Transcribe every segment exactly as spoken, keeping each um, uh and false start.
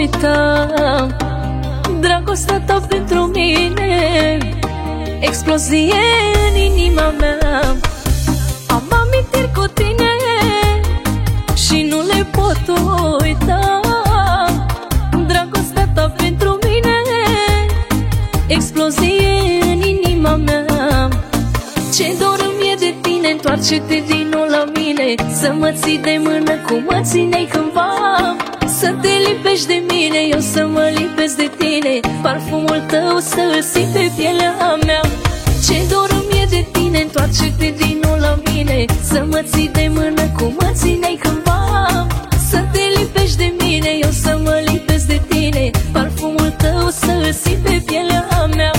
uita dragostea ta pentru mine, explozie în inima mea. Am amintiri cu tine și nu le pot uita. Dragostea ta pentru mine, explozie în inima mea. Ce dor îmi e de tine, întoarce-te din nou la mine, să mă ții de mână cum mă țineai cândva. Să te lipești de mine, eu să mă lipesc de tine, parfumul tău să-l simt pe pielea mea. Ce dor îmi e de tine, întoarce-te din nou la mine, să mă ții de mână cum mă țineai cândva. Să te lipești de mine, eu să mă lipesc de tine, parfumul tău să-l simt pe pielea mea.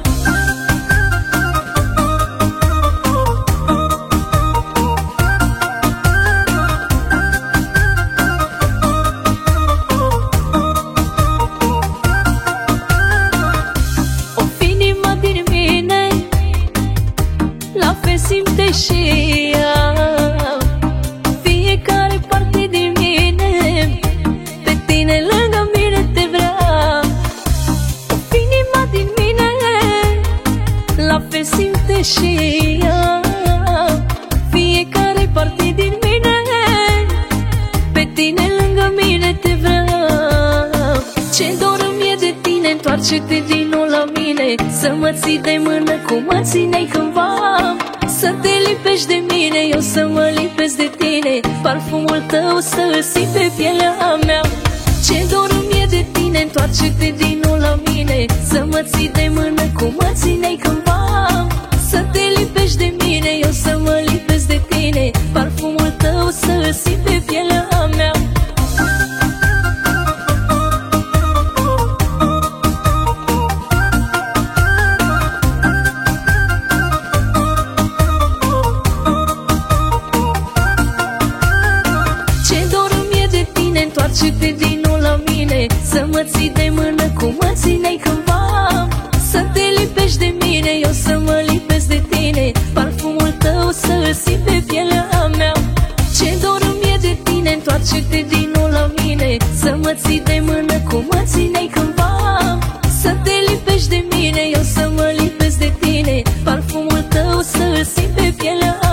Simte și ea fiecare parte din mine, pe tine lângă mine te vrea. Inima din mine la fel simte și ea fiecare parte din mine, pe tine lângă mine te vrea. Ce dor îmi e de tine, întoarce-te din nou la mine, să mă ții de mână cum mă țineai cândva. Să te lipești de mine, eu să mă lipesc de tine, parfumul tău să-l simt pe pielea mea. Ce dor îmi e de tine, întoarce-te din nou la mine, să mă ții de mână cum mă țineai cândva. Să te lipești de mine, eu să mă lipesc de tine, parfumul tău să-l simt pe pielea mea. Întoarce-te din nou la mine, să mă ții de mână cum mă țineai cândva. Să te lipești de mine, eu să mă lipesc de tine, parfumul tău să-l simt pe pielea mea. Ce dor îmi e de tine, întoarce-te din nou la mine, să mă ții de mână cum mă țineai cândva. Să te lipești de mine, eu să mă lipesc de tine, parfumul tău să-l simt pe pielea mea.